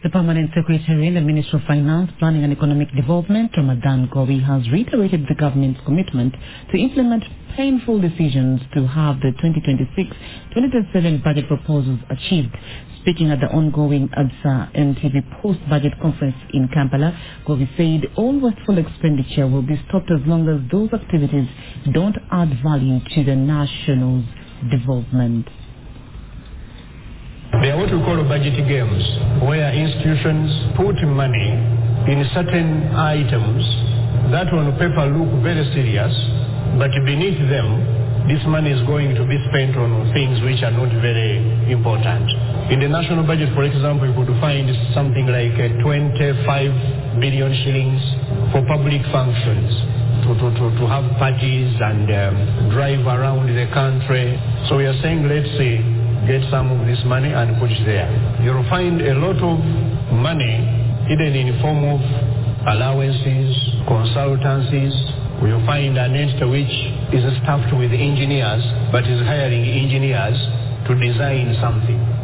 The Permanent Secretary in the Ministry of Finance, Planning and Economic Development, Ramadan Gowi, has reiterated the government's commitment to implement painful decisions to have the 2026-2027 budget proposals achieved. Speaking at the ongoing ADSA NTV post-budget conference in Kampala, Gowi said all wasteful expenditure will be stopped as long as those activities don't add value to the national's development. They are what we call budget games, where institutions put money in certain items that on paper look very serious, but beneath them, this money is going to be spent on things which are not very important. In the national budget, for example, you could find something like 25 billion shillings for public functions, to have parties and drive around the country. So we are saying, let's say, get some of this money and put it there. You'll find a lot of money hidden in the form of allowances, consultancies. We'll find an entity which is staffed with engineers, but is hiring engineers to design something.